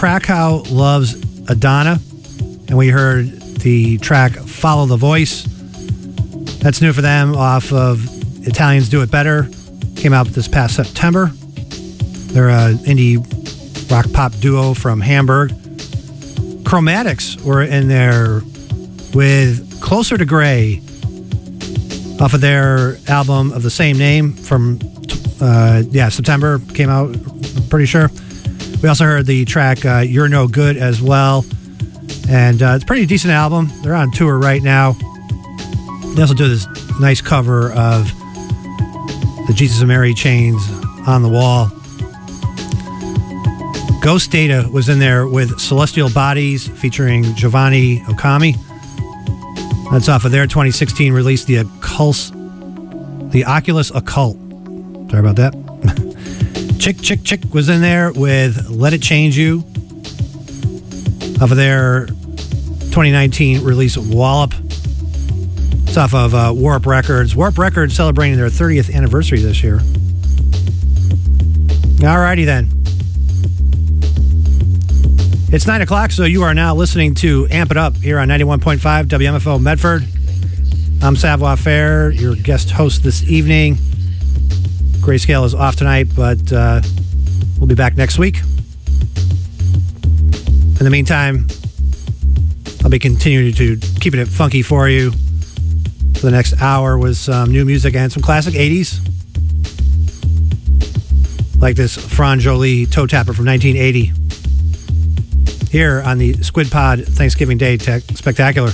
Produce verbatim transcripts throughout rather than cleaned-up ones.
Krakow loves Adana, and we heard the track Follow the Voice. That's new for them off of Italians Do It Better. Came out this past September. They're an indie rock pop duo from Hamburg. Chromatics were in there with Closer to Grey off of their album of the same name from, uh, yeah, September. Came out, I'm pretty sure. We also heard the track uh, You're No Good as well. And uh, it's a pretty decent album. They're on tour right now. They also do this nice cover of the Jesus and Mary Chains On the Wall. Ghost Data was in there with Celestial Bodies featuring Giovanni Okami. That's off of their twenty sixteen release, The Occult, The Oculus Occult. Sorry about that. Chick Chick Chick was in there with Let It Change You off of their twenty nineteen release Wallop. It's off of uh, Warp Records. Warp Records celebrating their thirtieth anniversary this year. Alrighty then. It's nine o'clock, so you are now listening to Amp It Up here on ninety-one point five W M F O Medford. I'm Savoir Faire, your guest host this evening. Grayscale is off tonight, but uh, we'll be back next week. In the meantime, I'll be continuing to keeping it funky for you for the next hour with some new music and some classic eighties. Like this Fran Jolie Toe Tapper from nineteen eighty. Here on the Squid Pod Thanksgiving Day Tech Spectacular.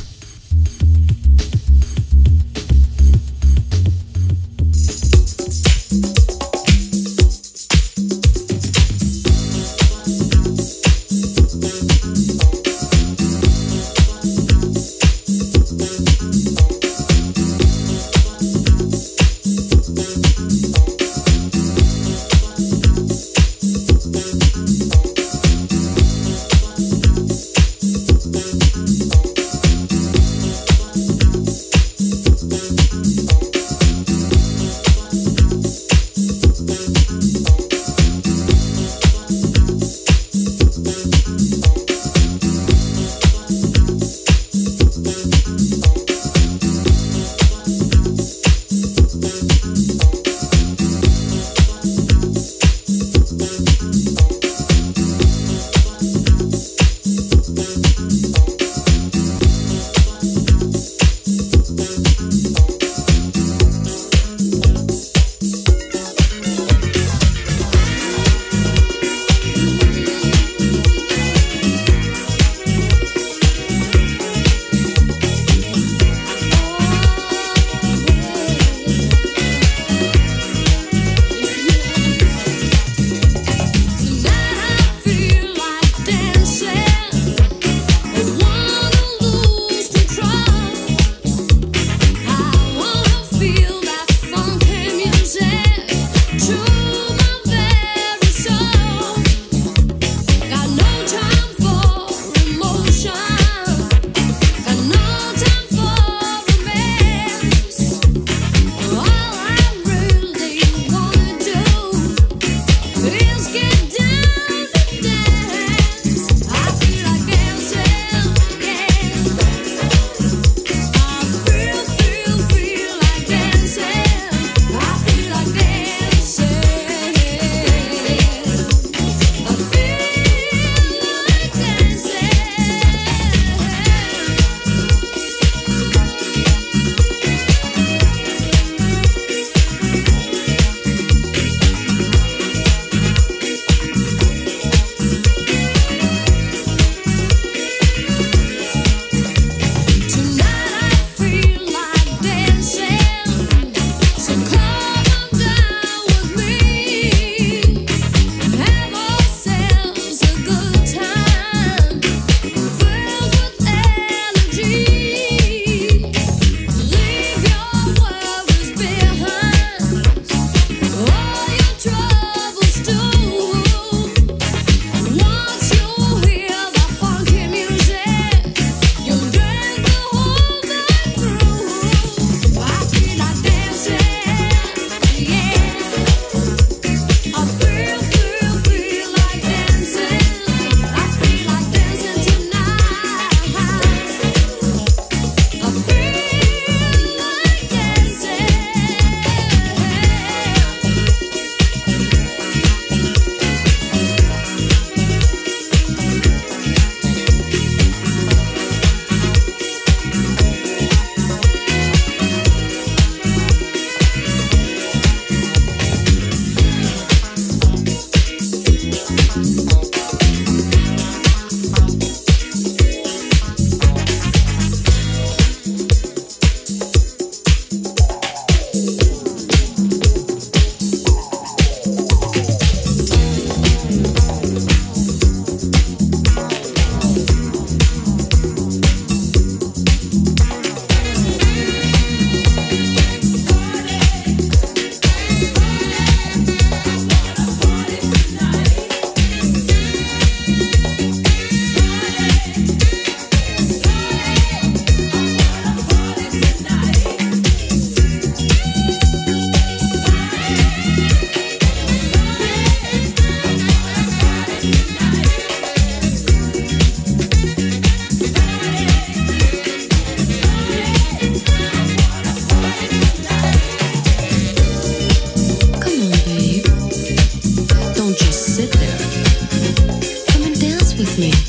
with me.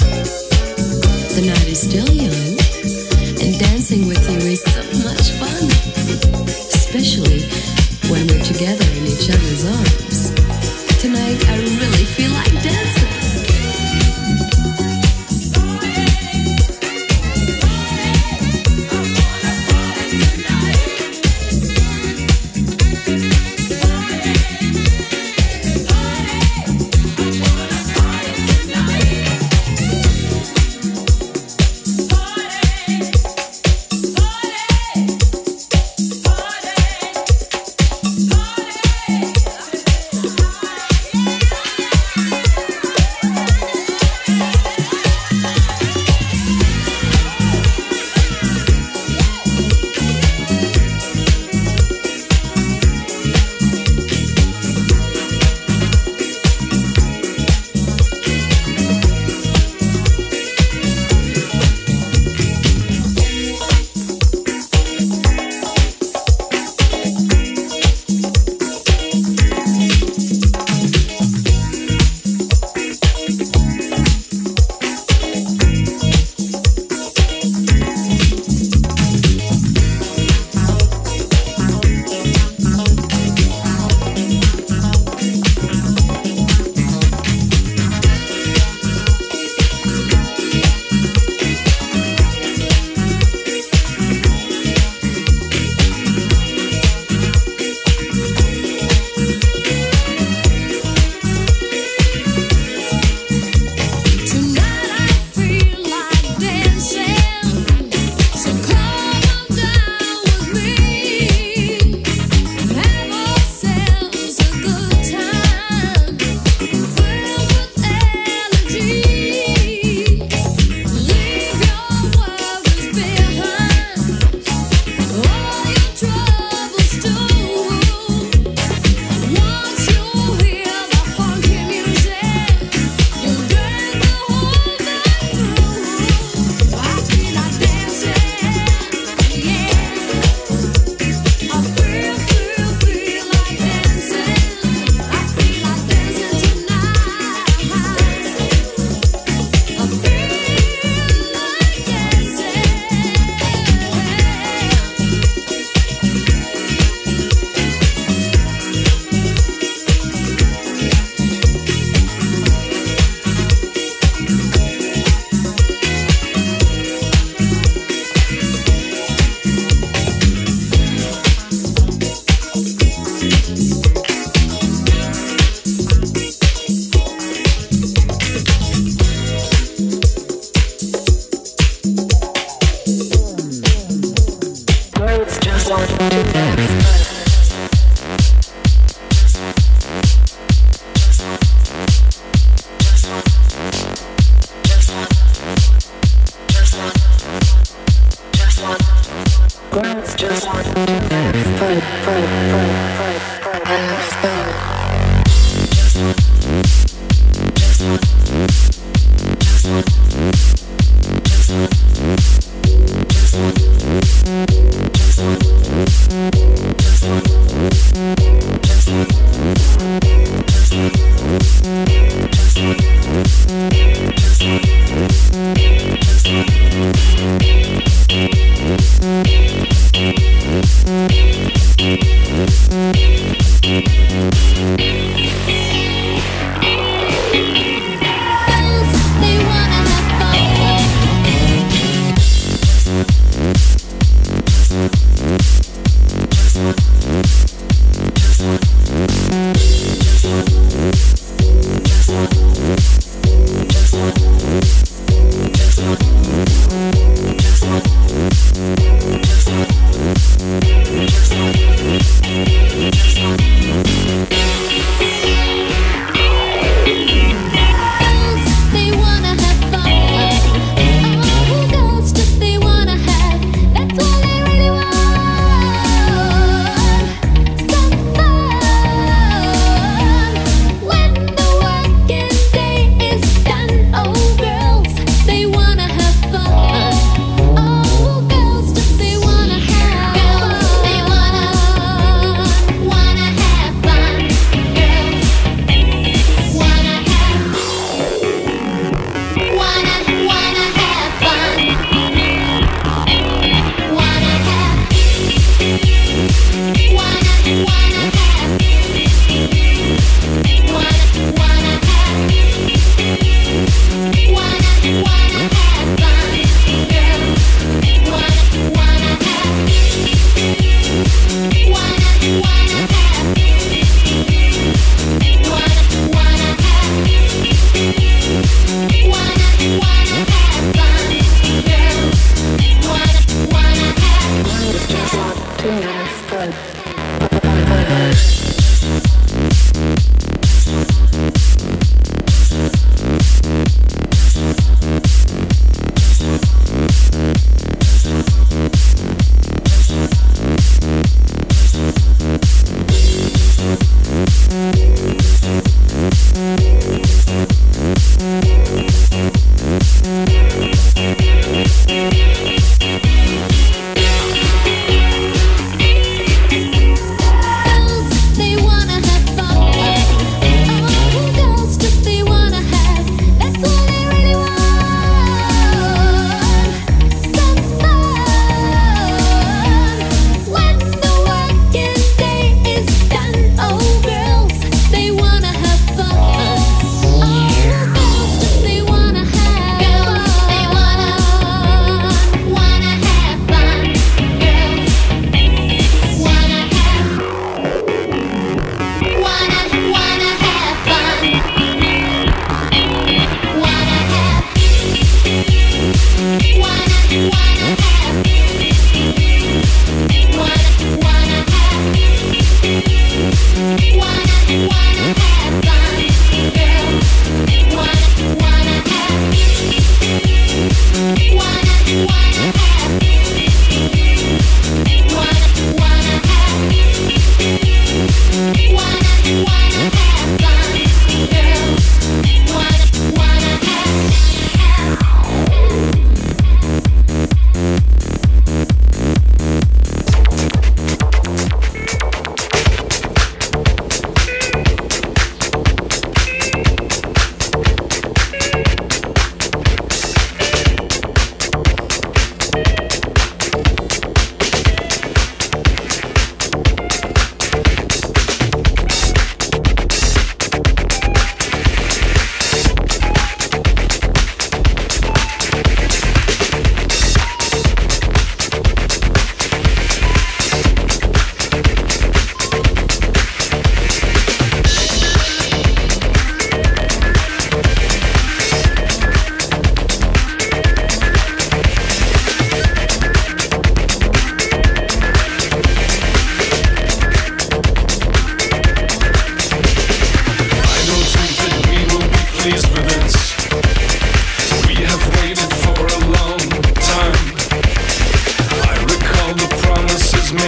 The night is still young, and dancing with you is so much fun. Especially when we're together in each other's arms. Tonight I really feel like dancing. We'll be right back.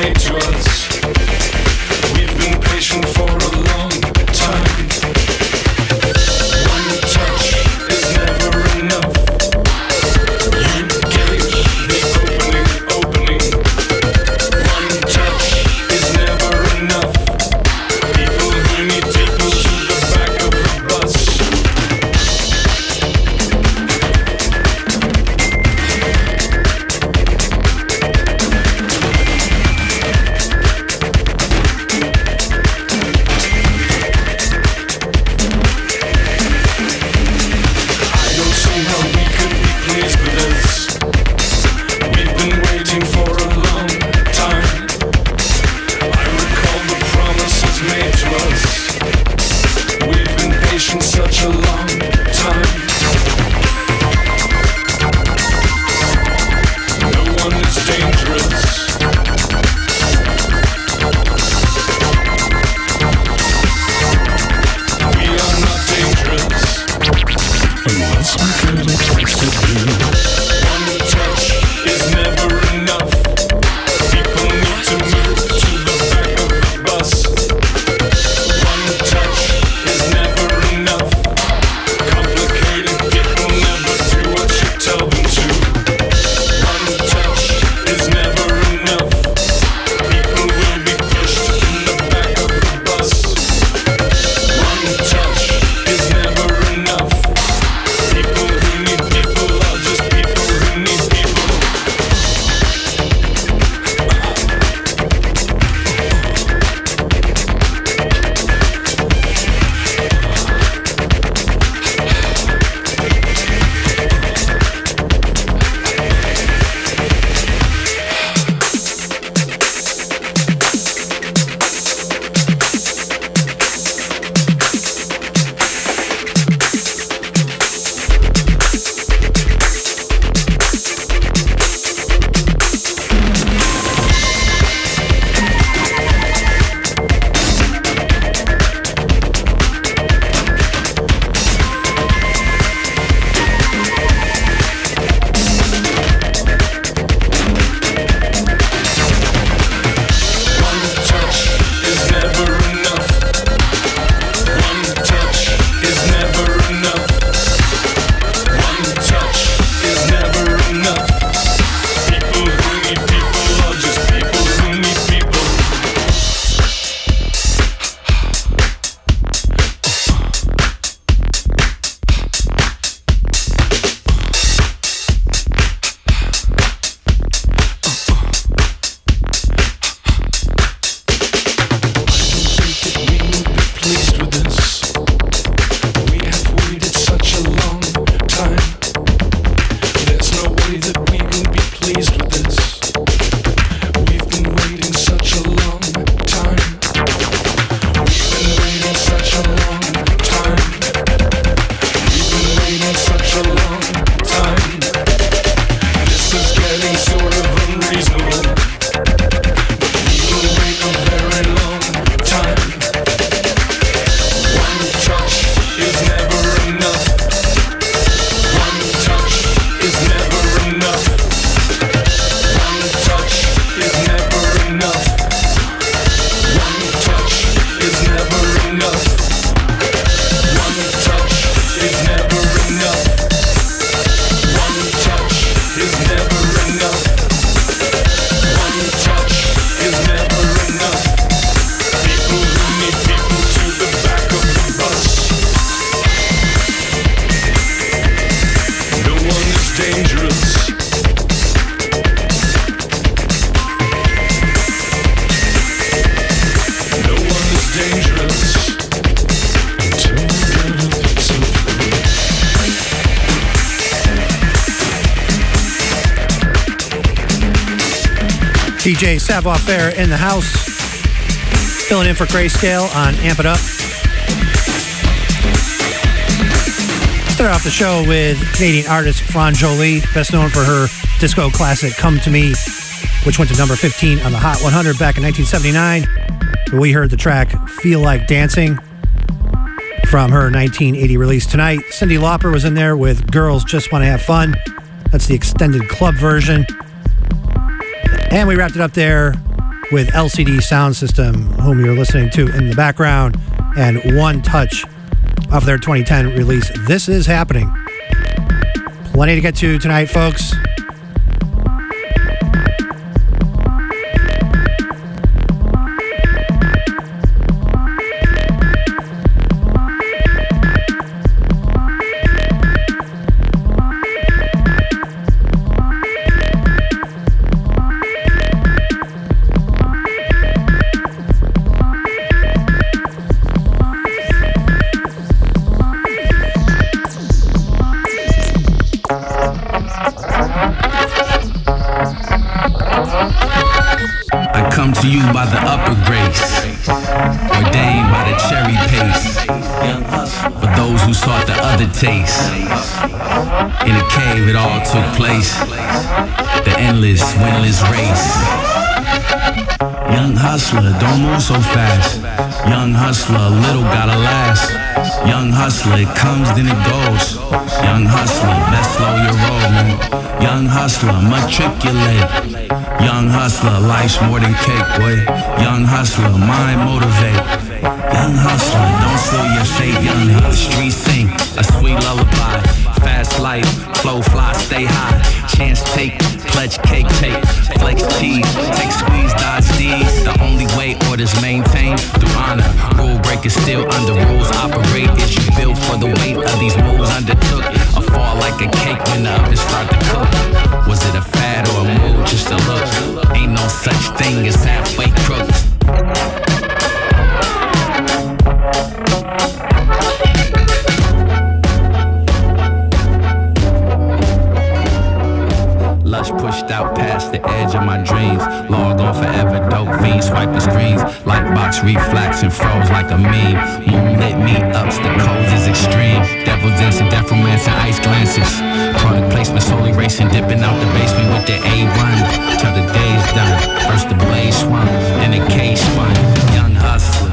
made to us. We've been patient for a long time. One touch is never enough. You gave the opening, opening. One touch is never enough. People who need people to the back of the bus. Such a long time. No one is dangerous. We are not dangerous unless we get a taste of you. One touch is never enough. People need to move to the back of the bus. One touch is never enough. Complicated people never do what you tell them to. One touch is never enough. People will be pushed in the back of the bus. One touch is never enough. People who need people are just people who need people. D J Savoir-Faire in the house, filling in for Grayscale on Amp It Up. Start off the show with Canadian artist Fran Jolie, best known for her disco classic Come To Me, which went to number fifteen on the Hot one hundred back in nineteen seventy-nine. We heard the track Feel Like Dancing from her nineteen eighty release Tonight. Cyndi Lauper was in there with Girls Just Want to Have Fun. That's the extended club version. And we wrapped it up there with L C D Sound System, whom you're listening to in the background, and One Touch off their twenty ten release. This is happening. Plenty to get to tonight, folks. To you by the upper grace, ordained by the cherry pace. For those who sought the other taste, in a cave it all took place. The endless, winless race. Young hustler, don't move so fast. Young hustler, a little gotta last. Young hustler, it comes then it goes. Young hustler, best slow your roll, man. Young hustler, matriculate. Young hustler, life's more than cake, boy. Young hustler, mind motivate. Young hustler, don't seal your fate. Young hustler, the streets sing a sweet lullaby. Fast life, flow fly, stay high. Chance take, pledge cake take. Flex cheese, take squeeze, dodge these. The only way orders maintained through honor. Rule breakers still under rules operate. Is you built for the weight of these moves undertook? A fall like a cake when the oven start to cook. Was it a fad or a move, just a look? Ain't no such thing as halfway crooks. Lush pushed out past the edge of my dreams. Log on forever, dope fiends, swiping screens. Lightbox reflex and froze like a meme. Moonlit meetups, the codes is extreme. Devil dancing, death romance and ice glances. Product placement, slowly racing, dipping out the basement with the A one. Till the day's done. First the blade swung, then the cage spun. Young hustler.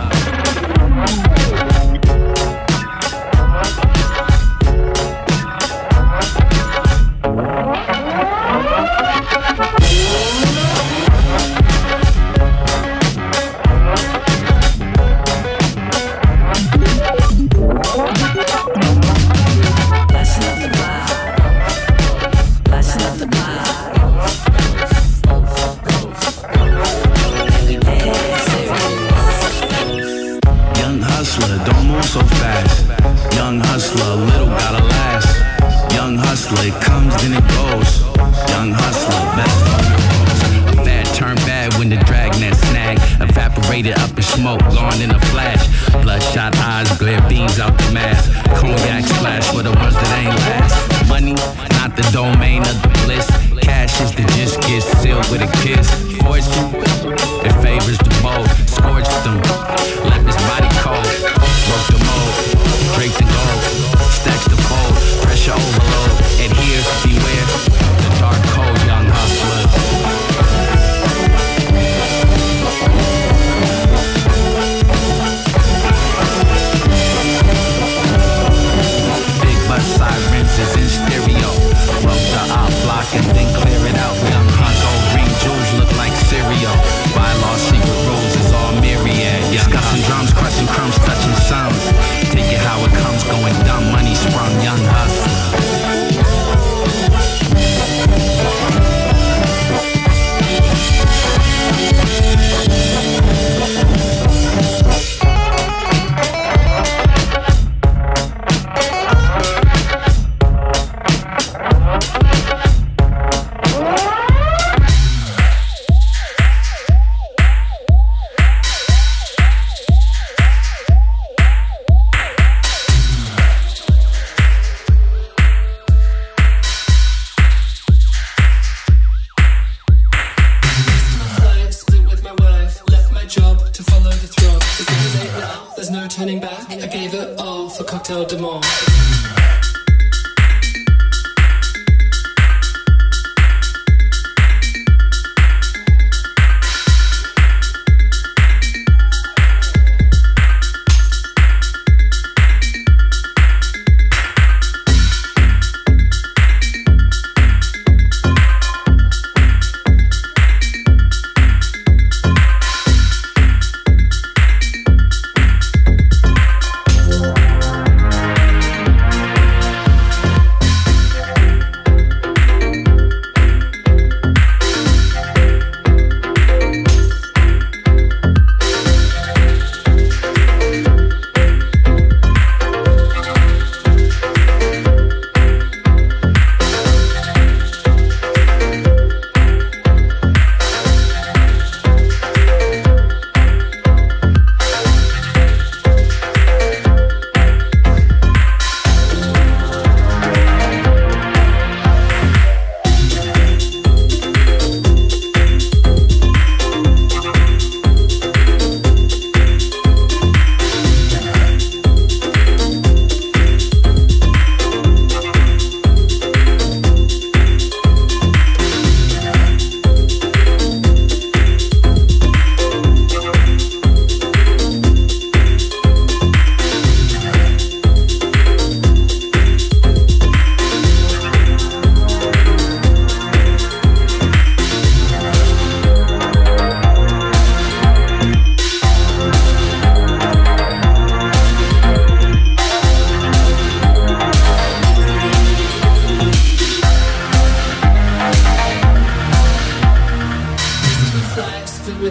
And then clear it out. Young Honcho, green jewels look like cereal. Buy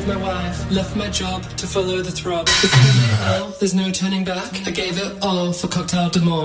with my wife, left my job to follow the throb. It's too late now, there's no turning back. I gave it all for Cocktail de More.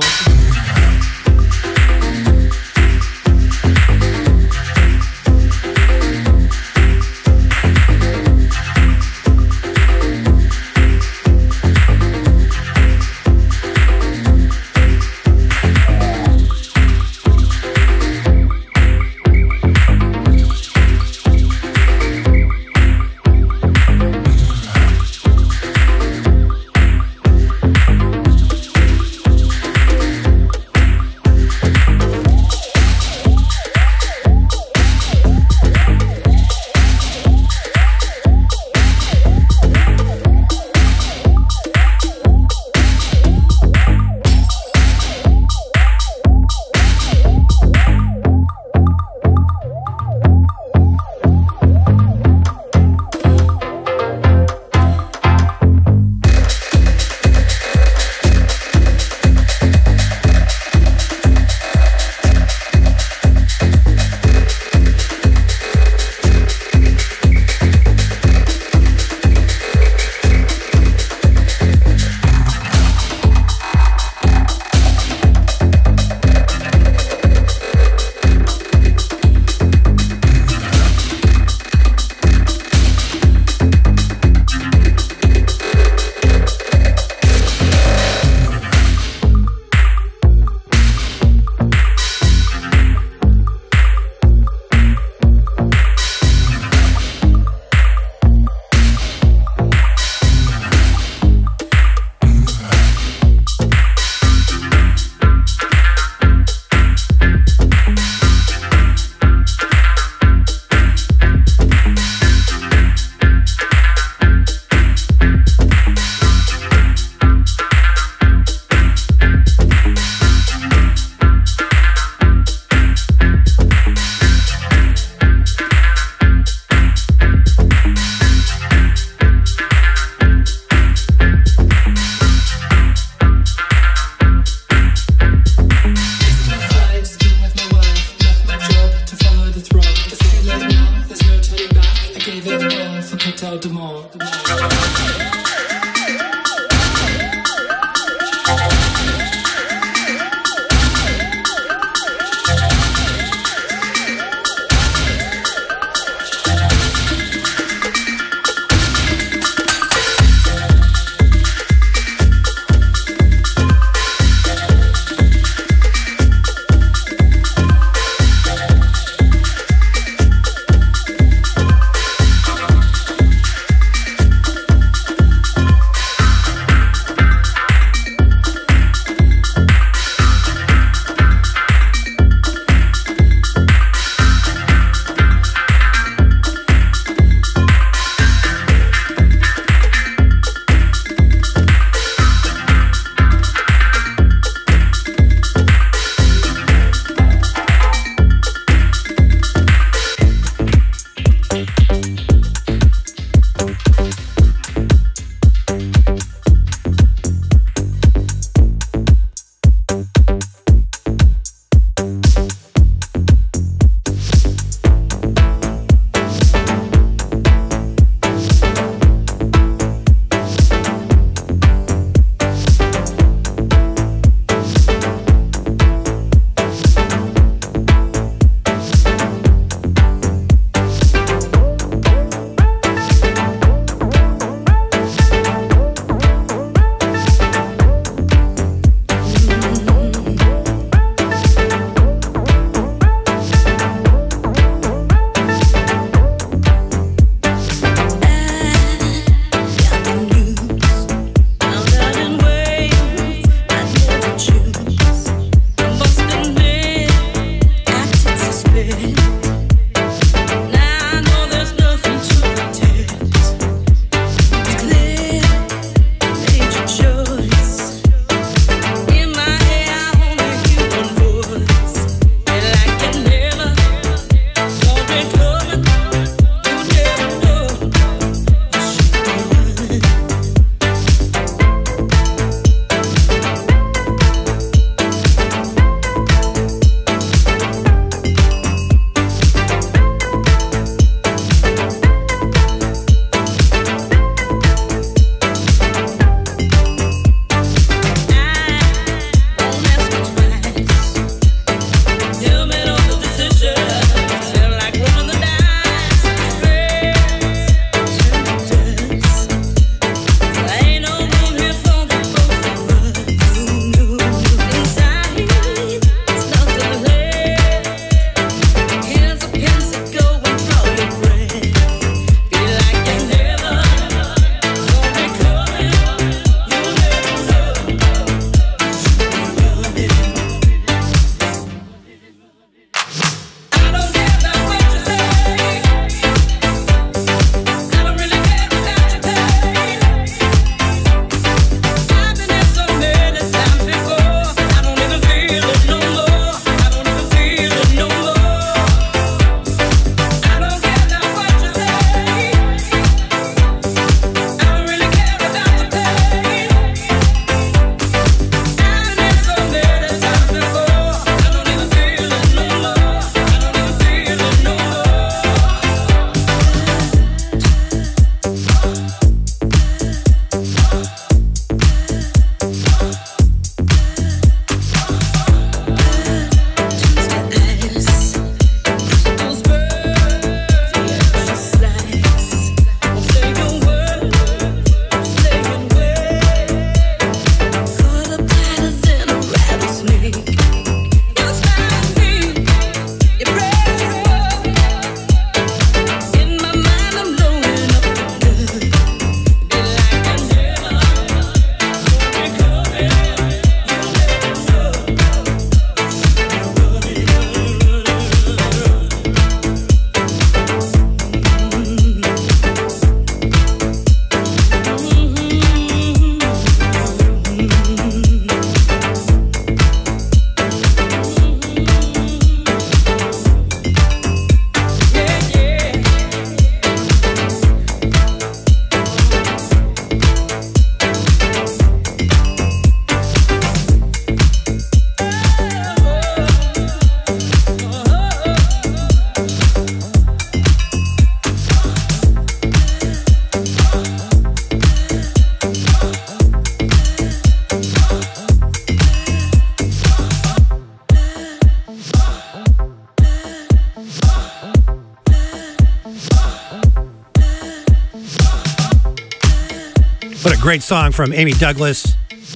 What a great song from Amy Douglas.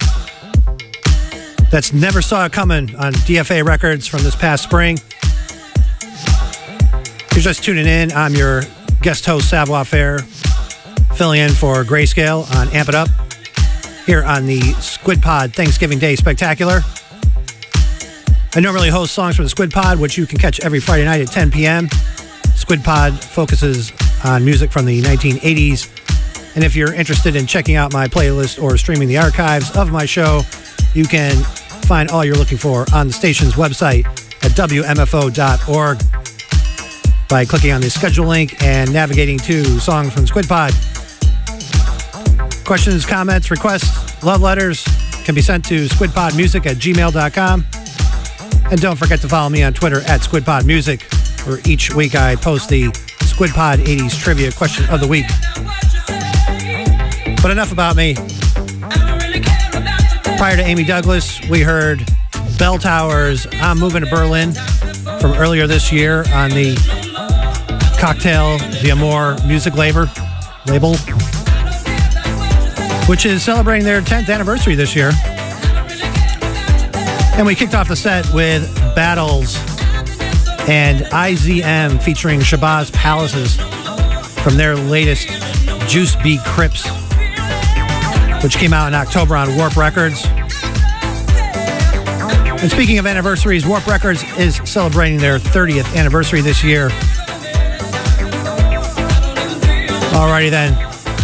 That's Never Saw It Coming on D F A Records from this past spring. If you're just tuning in, I'm your guest host, Savoir Faire, filling in for Grayscale on Amp It Up here on the Squid Pod Thanksgiving Day Spectacular. I normally host songs from the Squid Pod, which you can catch every Friday night at ten p.m. Squid Pod focuses on music from the nineteen eighties. And if you're interested in checking out my playlist or streaming the archives of my show, you can find all you're looking for on the station's website at W M F O dot org by clicking on the schedule link and navigating to Songs from Squid Pod. Questions, comments, requests, love letters can be sent to squidpodmusic at gmail dot com. And don't forget to follow me on Twitter at squidpodmusic, where each week I post the Squid Pod eighties Trivia Question of the Week. But enough about me. Prior to Amy Douglas, we heard Bell Towers' I'm Moving to Berlin from earlier this year on the Cocktail d'Amour music label, label, which is celebrating their tenth anniversary this year. And we kicked off the set with Battles and I Z M featuring Shabazz Palaces from their latest Juice Be Crips, which came out in October on Warp Records. And speaking of anniversaries, Warp Records is celebrating their thirtieth anniversary this year. Alrighty then.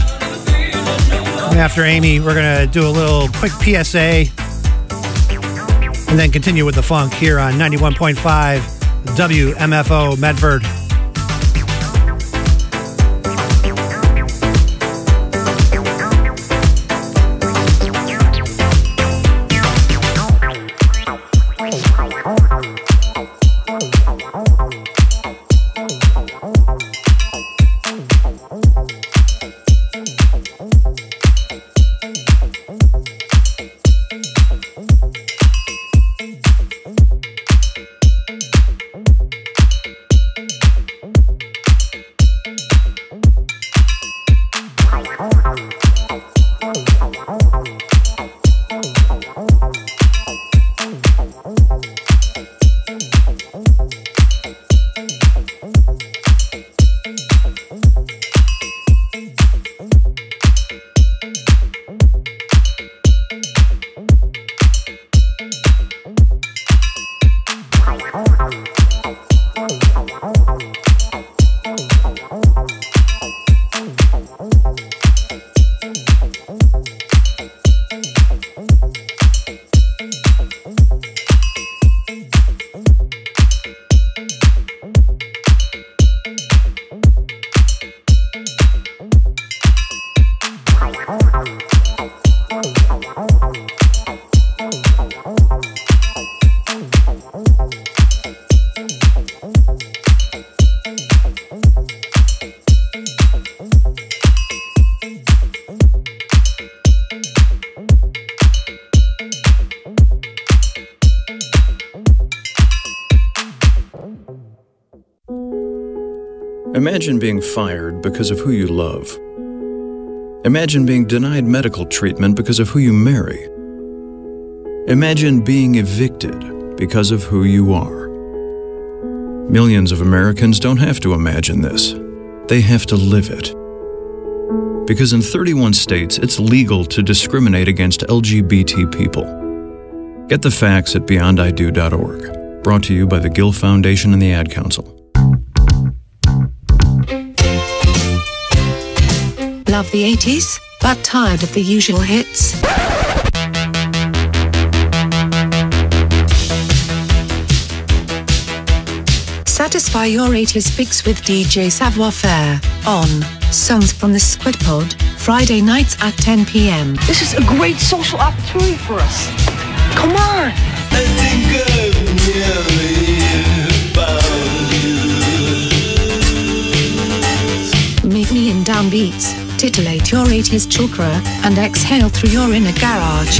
After Amy, we're going to do a little quick P S A and then continue with the funk here on ninety-one point five W M F O Medford. Imagine being fired because of who you love. Imagine being denied medical treatment because of who you marry. Imagine being evicted because of who you are. Millions of Americans don't have to imagine this. They have to live it. Because in thirty-one states, it's legal to discriminate against L G B T people. Get the facts at beyond I do dot org. Brought to you by the Gill Foundation and the Ad Council. Love the eighties, but tired of the usual hits? Satisfy your eighties fix with D J Savoir Faire on Songs from the Squid Pod, Friday nights at ten p.m. This is a great social opportunity for us. Come on! I think I've nearly found you. Meet me in downbeats, titillate your eighties chakra, and exhale through your inner garage.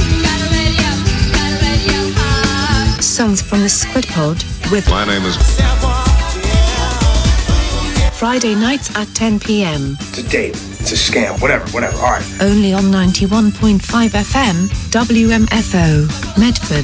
Songs from the Squid Pod with My name is Friday nights at ten p.m. To date, it's a scam. Whatever, whatever. All right. Only on ninety-one point five F M, W M F O, Medford.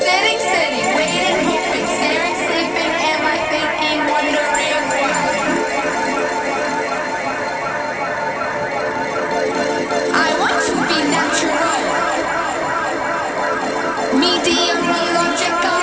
Sitting, sitting, waiting, hoping, staring, sleeping, am I thinking, wondering why? I want to be natural, medium, logical.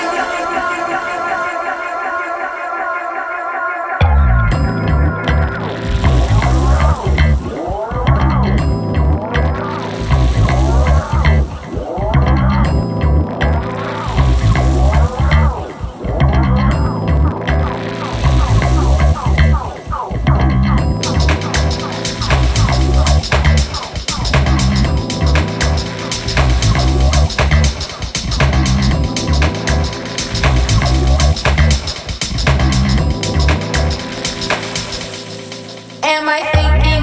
Am I thinking?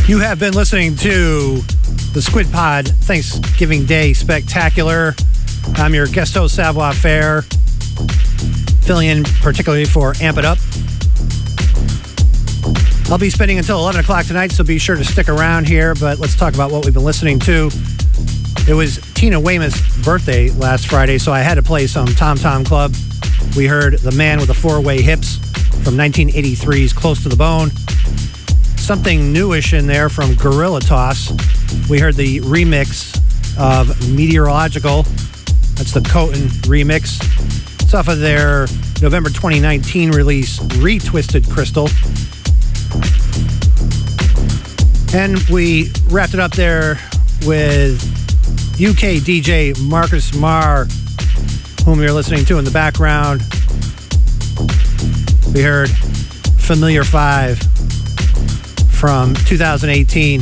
You have been listening to the Squid Pod Thanksgiving Day Spectacular. I'm your guest host, Savoir Faire, filling in particularly for Amp It Up. I'll be spending until eleven o'clock tonight, so be sure to stick around here, but let's talk about what we've been listening to. It was Tina Weymouth's birthday last Friday, so I had to play some Tom Tom Club. We heard The Man with the Four-Way Hips from nineteen eighty-three's Close to the Bone. Something newish in there from Gorilla Toss. We heard the remix of Meteorological. That's the Coton remix. It's off of their November twenty nineteen release, Retwisted Crystal. And we wrapped it up there with U K D J Marcus Marr, whom you're listening to in the background. We heard Familiar Five from two thousand eighteen.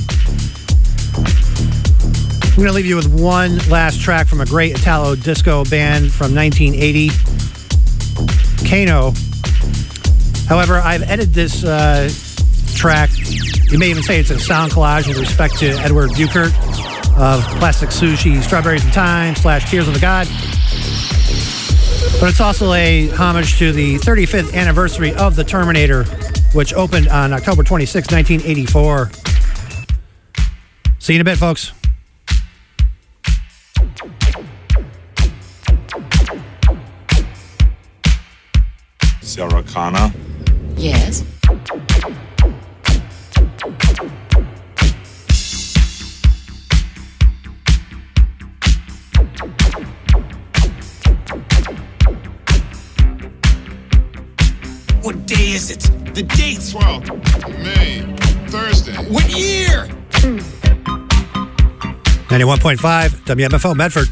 I'm going to leave you with one last track from a great Italo disco band from nineteen eighty, Kano. However, I've edited this uh, track. You may even say it's a sound collage with respect to Edward Buchert of Plastic Sushi, Strawberries in Time, slash Tears of the God. But it's also a homage to the thirty-fifth anniversary of The Terminator, which opened on October twenty-sixth, nineteen eighty-four. See you in a bit, folks. Sarah Connor? Yes. What day is it? The date's twelfth May, Thursday. What year? ninety-one point five W M F O Medford.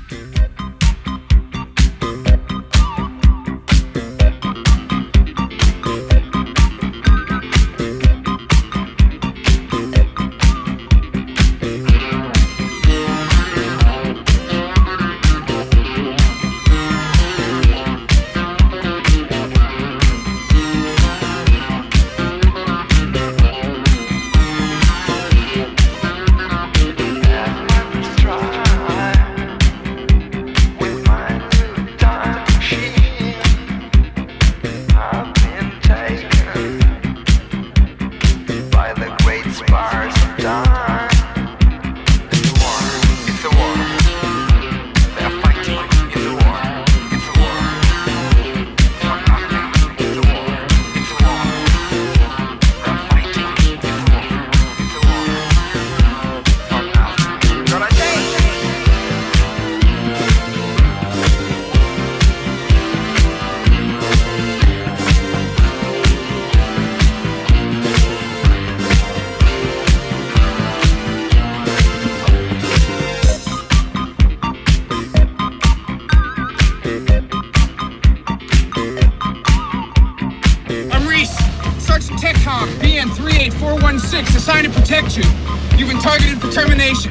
Assigned to protect you. You've been targeted for termination.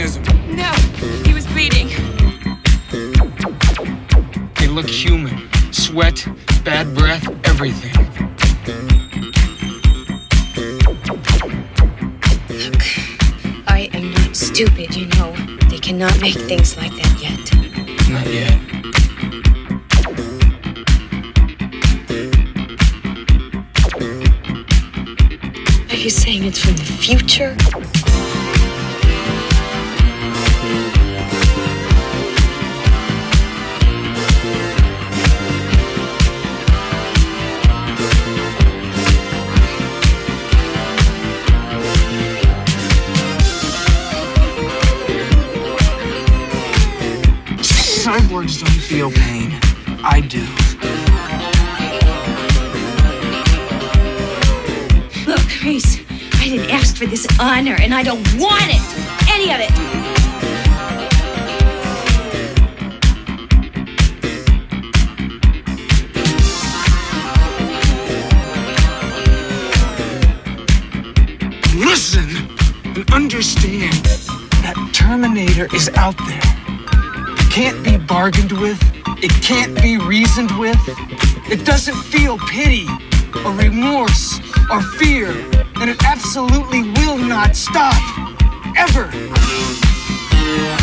They look human. sweat, bad breath, everything. Look, I am not stupid, you know. They cannot make things like that yet. Not yet. Are you saying it's from the future? Cyborgs don't feel pain. I do. Look, Reese, I didn't ask for this honor, and I don't want it. Any of it. Listen and understand that Terminator is out there. It can't be bargained with. It can't be reasoned with. It doesn't feel pity or remorse or fear. And it absolutely will not stop. Ever.